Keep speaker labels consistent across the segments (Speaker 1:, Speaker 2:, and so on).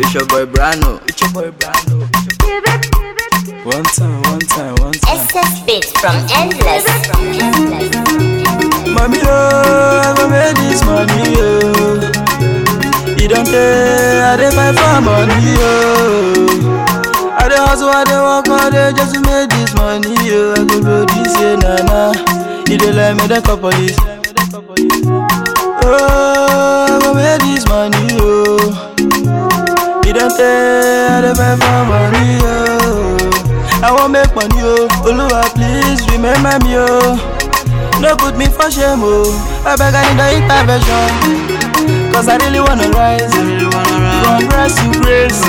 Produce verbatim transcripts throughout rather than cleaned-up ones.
Speaker 1: It's your boy Brano. It's your boy Brano.
Speaker 2: One time, one time, one time.
Speaker 3: S S Beats from Endless. From Endless.
Speaker 2: Mommy, oh, I go make this money, oh. You don't care, I dey fight for money, oh. I dey hustle, I dey work all day just to make this money, oh. I go blow this year, nah, nah. You dey let me the couple this. Oh, I go make this money, oh. You don't care, I dey fight for money, oh. I won't make money, oh. Oluwa, please remember me, oh. No put me for shame, oh. I beg I need an intervention, cause I really wanna rise, from grass to grace.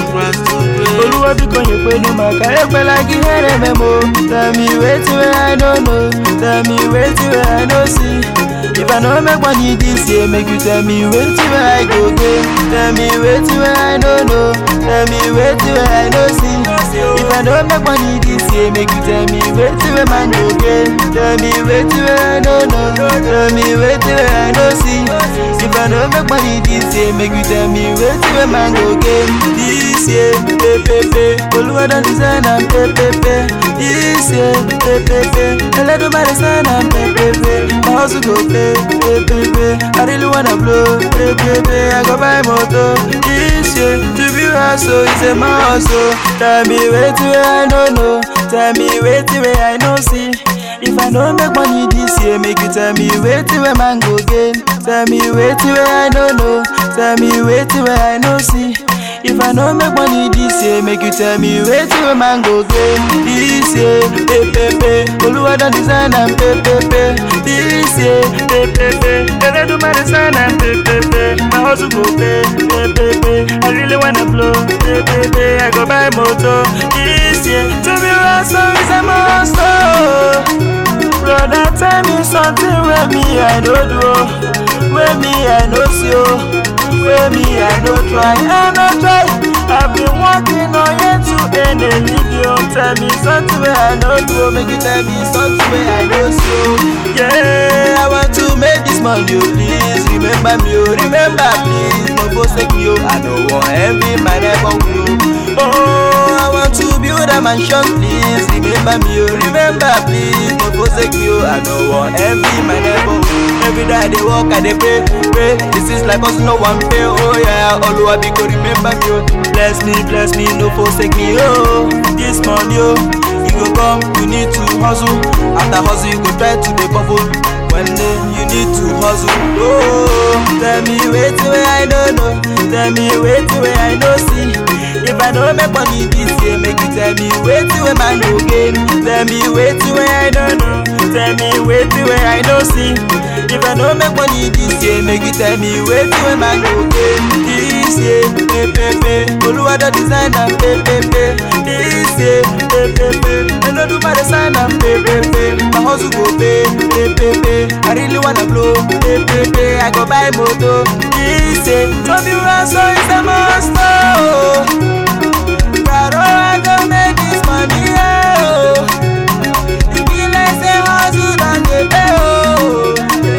Speaker 2: Oluwa because you pay no matter, I feel like you had a memo. Tell me waiting where I don't know, tell me waiting where I don't see. If I don't make money this year, make you tell me waiting where I go get. Tell me waiting where I don't know, tell me waiting where I don't see. If I don't make money this year, make you tell me waiting where man go get. Tell me waiting where I don't know, tell me waiting where I don't see. If I don't make money this year, make you tell me waiting where man go get. This year, pay pay pay, Oluwa don design and pay pay pay. This year, pay pay pay, Eledumare sign and pay pay pay. My hustle go pay pay pay pay. I really wanna blow pay pay pay. I go buy motor this year. To be hustle is a must. Tell me waiting where I don't know, tell me waiting where I don't see. If I don't make money this year, make you tell me waiting where man go gain. Tell me waiting where I don't know, tell me waiting where I don't see. If I don't make money this year, make you tell me waiting where man go gain. This year, pay pay pay, Oluwa don design and pay pay pay. This year, pay pay pay, Eledumare sign and pay pay pay. My hustle go pay pay pay pay. I really wanna blow pay pay pay. I go buy motor this year. To be hustle is a must, oh. Brother, tell me something where me I don't do, where me I no see, oh. Where me I no try, I no try. I've been working on you to end a video. Tell me something where I no do, make you tell me something where I no see. Yeah, I want to make this money, oh. Please remember me, oh. Remember please, no forsake me, oh. I don't want envy my neighbor, oh. Oh, I want to build a mansion, please remember me, oh. Remember please, no forsake me, oh. I don't want envy my neighbor, oh. Every day I dey walk, I dey pray, pray. This is like us, no one pay, oh yeah. Oluwa because remember me, oh. Bless me, bless me, no forsake me, oh. This money, oh, you go come, you need to hustle. After hustle, you go try to dey bubble. One day, you need to hustle, oh. Tell me waiting where I don't know, tell me waiting where I don't see. If I don't make money this year, make you tell me waiting where man go gain. Tell me waiting where I don't know, tell me waiting where I don't see. If I don't make money this year, make you tell me waiting where man go gain. This year, pay pay pay, Oluwa don design and pay pay pay. This year, pay pay pay, Eledumare sign and pay pay pay. My hustle go pay pay pay pay. I really wanna blow pay pay pay. I go buy motor this year. To be hustle is a must, oh. Brother, I go make this money, oh. You be like say hustle and dey pay, oh.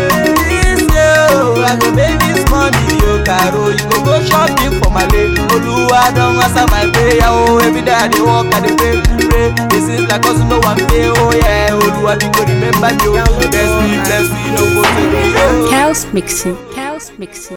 Speaker 2: This year, oh, I go make this money, oh. Caro, you go go shopping for my leg. Oluwa don answer my prayer, oh. Every day I dey walk, I dey pray, pray. This is like us, no one pay, oh yeah. Oluwa because remember me, oh. Bless me, bless me, no go take me, oh.
Speaker 4: Chaos mixing, chaos mixing.